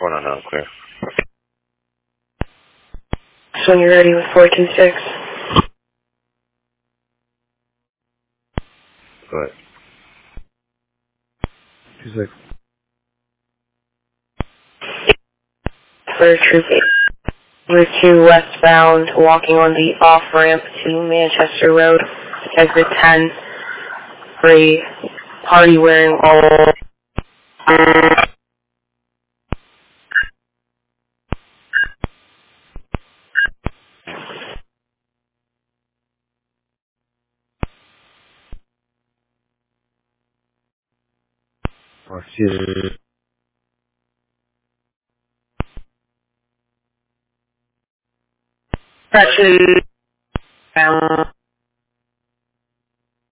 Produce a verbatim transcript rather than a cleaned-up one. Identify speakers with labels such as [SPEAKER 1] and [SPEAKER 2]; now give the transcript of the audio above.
[SPEAKER 1] One on out, clear.
[SPEAKER 2] So when you're ready with four two six.
[SPEAKER 1] Go ahead. Two six.
[SPEAKER 2] For Troop Route two westbound, walking on the off-ramp to Manchester Road, exit ten, for a party wearing all...
[SPEAKER 1] Oh, excuse
[SPEAKER 2] Correction.